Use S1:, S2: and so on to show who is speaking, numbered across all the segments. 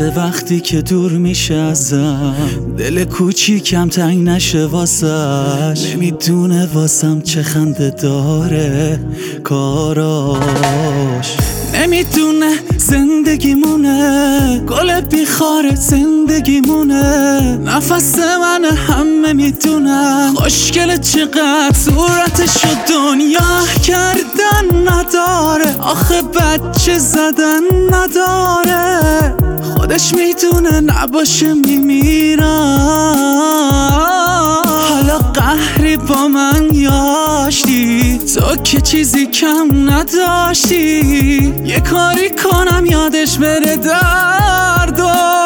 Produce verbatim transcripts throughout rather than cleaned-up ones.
S1: میرسه وقتی که دور میشه ازم، دل کوچیکم تنگ نشه واسش. نمیدونه واسم چه خنده داره کاراش، نمیدونه زندگیمونه گل بیخاره زندگیمونه. نفس من همه میدونن خوشگله چقدر صورتشو دنیا کردن نداره، آخه بچه زدن نداره. خودش میدونه نباشه میمیرم. حالا قهری با من یاشتی، تو که چیزی کم نداشتی. یه کاری کنم یادش بره دردو.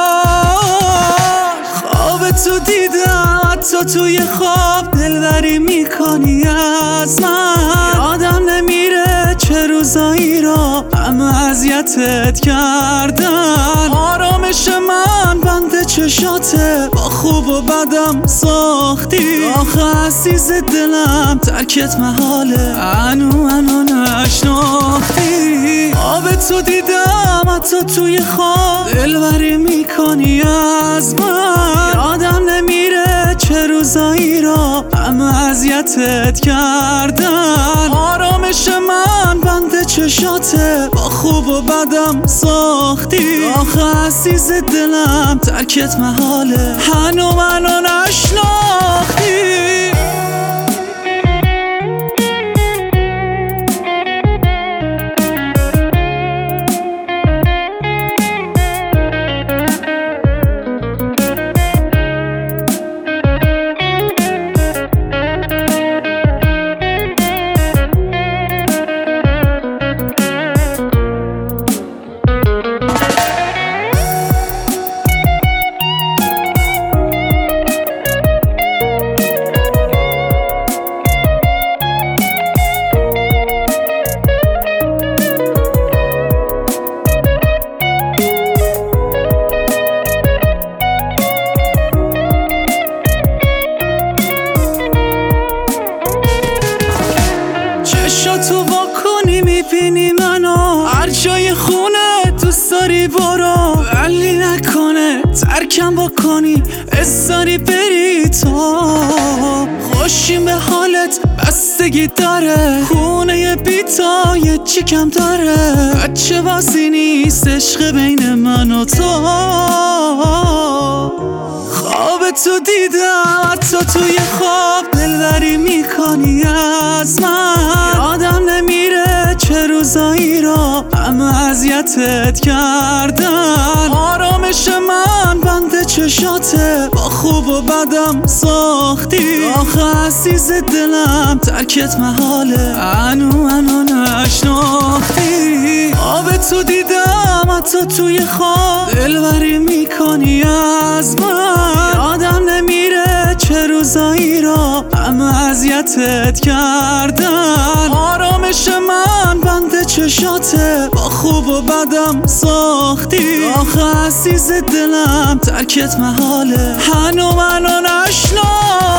S1: خواب تو دیدم حتی توی خواب دلبری میکنی از من. یادم نمیره چه روزایی را همه اذیتت کردن. آرامش من بند چشاته، با خوب و بدم ساختی. آخه عزیز دلم ترکت محاله، انو انو نشناختی. آب تو دیدم حتی توی خواب دلبری میکنی از من. یادم نمیره چه روزایی را همه اذیتت کردن. آرامش من بند چشاته، با خوب و بدم ساختی. آخه عزیز دلم ترکت محاله، هنو منو نشناختی. تو واکنی میبینی منو هر جای خونه دوست داری برو، ولی نکنه ترکم بکنی استاری بری. تو خوشیم به حالت بستگی داره، خونه بیتا یه چی کم داره. بچه بازی نیست عشق بین من و تو. خواب تو دیدم حتی توی خواب دلبری میکنی از من. یادم نمیره چه روزایی را همه اذیتت کردن. آرامش من بند چشاته، با خوب و بدم ساختی. آخه عزیز دلم ترکت محاله، انو انو نشناختی. آب تو دیدم حتی توی خواب دلبری میکنی از من. یادم نمیره چه روزایی را همه اذیتت کردن. آرامش من بند چشاته، با خوب و بدم ساختی. آخه عزیز دلم ترکت محاله، هنو منو نشناختی.